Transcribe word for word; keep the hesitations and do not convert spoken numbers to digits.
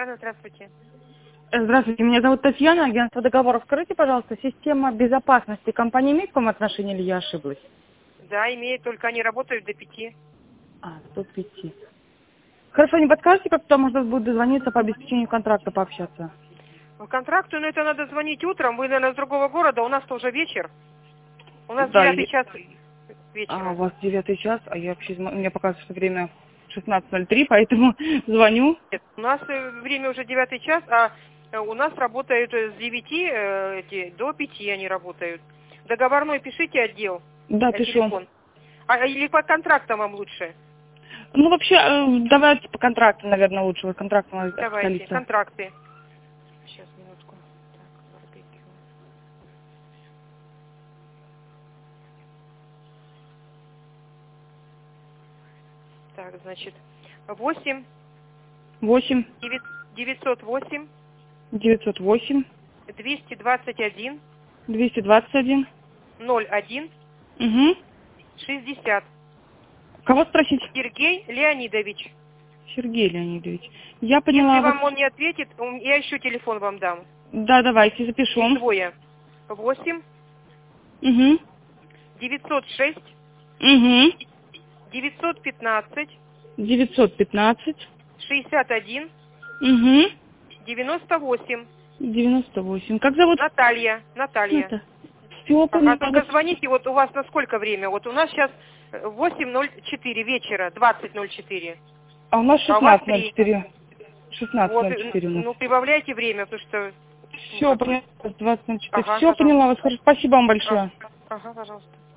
Татьяна, здравствуйте. Э, Здравствуйте, меня зовут Татьяна, агентство договоров. Скажите, пожалуйста, система безопасности компании имеет к вам отношение или я ошиблась? Да, имеет, только они работают до пяти. А, до пяти. Хорошо, не подскажете, как туда можно будет дозвониться по обеспечению контракта, пообщаться? По контракту, ну это надо звонить утром, вы, наверное, с другого города, у нас-то уже вечер. У нас Да, девятый и- час а, у вечера. вас девятый час, а я вообще, зм- мне показывает, что время шестнадцать ноль три, поэтому звоню. Нет, у нас э, время уже девятый час, а э, у нас работают э, с девяти э, эти, до пяти они работают. Договорной пишите отдел, Да, э, пишу. телефон. А, или по контрактам вам лучше? Ну, вообще, э, давайте по контракту, наверное, лучше. Вы контрактного Давайте, специалиста. контракты. Сейчас, минутку. Так, барбекю. Так, значит, восемь восемь девятьсот восемь девятьсот восемь двести двадцать один двести двадцать один. ноль один Угу. шестьдесят. Кого спросить? Сергей Леонидович. Сергей Леонидович. Я Если поняла вас. вам он не ответит, ум- я еще телефон вам дам. Да, давайте, запишу. Их двое. восемь Угу. девятьсот шесть Угу. девятьсот пятнадцать девятьсот пятнадцать. шестьдесят один Угу. девяносто восемь. девяносто восемь. Как зовут? Наталья. Наталья. Это. Все, Ага, поняла только вас. звоните, вот у вас на сколько время? Вот у нас сейчас восемь ноль четыре вечера, двадцать ноль четыре. А у нас А у вас шестнадцать ноль три. четыре. шестнадцать Вот, ноль э, четыре у нас. ну прибавляйте время, потому что... ну, Все, как бы- поняла. двадцать ноль четыре. Ага, Все, пожалуйста. поняла вас. Хорошо, спасибо вам А, большое. ага, пожалуйста.